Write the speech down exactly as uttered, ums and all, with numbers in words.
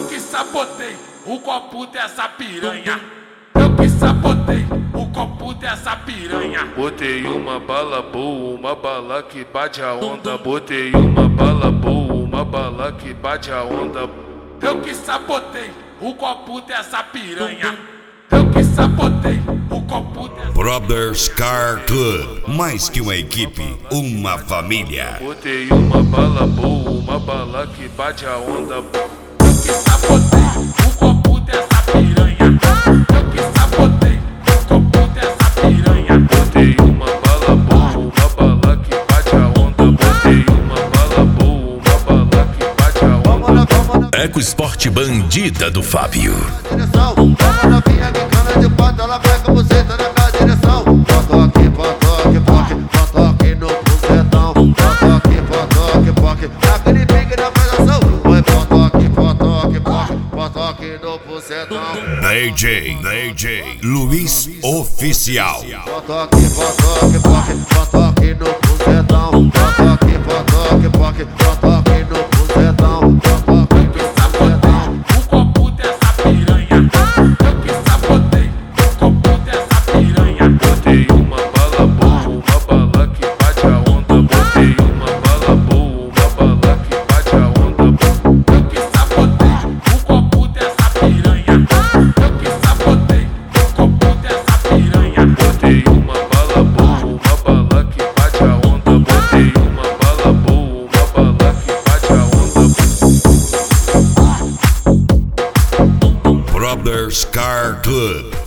Eu que sabotei o copo dessa piranha. Eu que sabotei o copo dessa piranha. Botei uma bala boa, uma bala que bate a onda. Botei uma bala boa, uma bala que bate a onda. Eu que sabotei o copo dessa piranha. Eu que sabotei o copo dessa Brothers Car Club, mais que uma equipe, uma família. Botei uma bala boa, uma bala que bate a onda. Eu que sabotei o copo dessa piranha. Eu que sabotei o copo dessa piranha. Botei uma bala boa, uma bala que bate a onda. Botei uma bala boa, uma bala que bate a onda. Eco Sport Bandida do Fábio. Ela vai com você, tá na minha direção. Potoque, potoque, poque, potoque no bucetão. Potoque, potoque, poque, aquele pique na pedação. Foi potoque, potoque, poque, potoque no bucetão. D J, D J Luiz Oficial. Potoque, potoque, poque, potoque no bucetão. Potoque, potoque, poque, potoque no bucetão. Potoque no bucetão. O copo dessa piranha. Eu que sabotei o copo dessa piranha. Botei uma bala boa, uma bala que bate a onda. Botei uma bala boa, uma bala que bate a onda. Eu que sabotei o copo dessa piranha. Eu que sabotei o copo dessa piranha. Botei uma bala boa, uma bala que bate a onda. Botei uma bala boa, uma bala que bate a onda. Brothers Car Club.